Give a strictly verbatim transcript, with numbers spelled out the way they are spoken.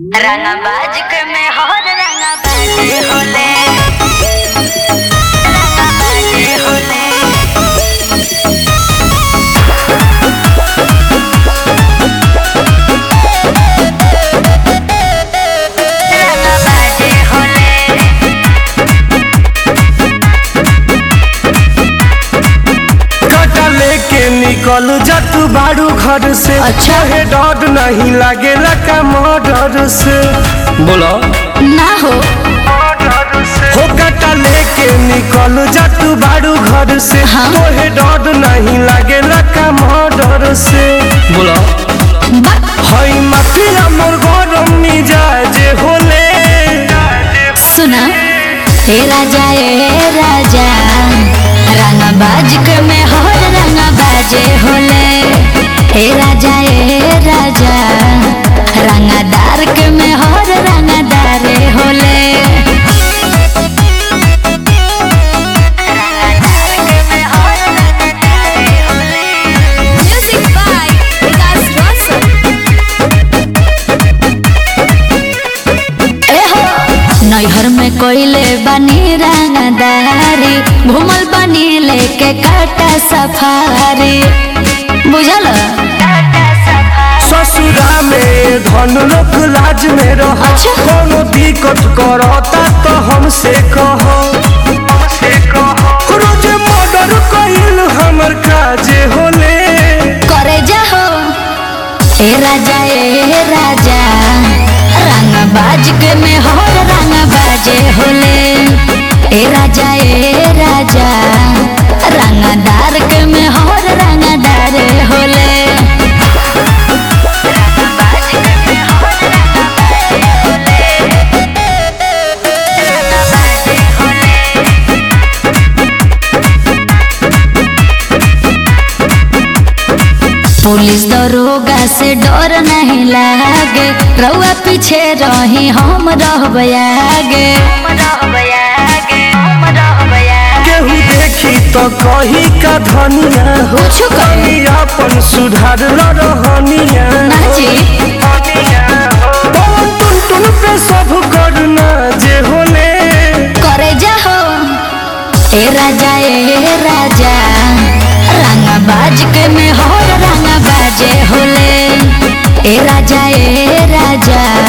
रंगबाज के में हर रंगबाज होले रंगबाज होले रंगबाज होले कटा लेके निकल जा तू बारू घर से। अच्छा। है डर नहीं लागेला का मर्डर से। बोलो ना हो हो कटा लेके निकल जा तू बारू घर से। हाँ। तोहे डर नहीं लागेला का मर्डर से। बोलो हई माफिया मोर गरम मिजाज होले। सुना हे राजा ए राजा रंगबाज के में हर रंगबाज होले हे राजा ए राजा रंगदार के में हर रंगदार होले म्यूजिक बाय विकास रोशन नैहर में कोइले बनी रंगदारी घूमल बनी लेके काटा सफारी बुझल ससुरा में धन लोक लाज में रह। अच्छा। कोनो दिक्कत करता तो हमसे कहो रोज मर्डर कइल हमर काजे होले। करे जाहो ए राजा ए राजा रंगबाज के में हर रंगबाज होले ए राजा ए राजा रंगदार के में हर रंगदार होले पुलिस दरोगा से डर नहीं लागे रउआ पीछे रही हम रहबै आगे केहू देखी तो कही का धनिया हो। कुछ कही। कहीं अपन सुधार ल रहनिया ना जी पवन टुन टुन पे सब करना जे होले। करे जाहो ए राजा ए राजा रंगबाज के में हर रंगबाज होले ए राजा ए राजा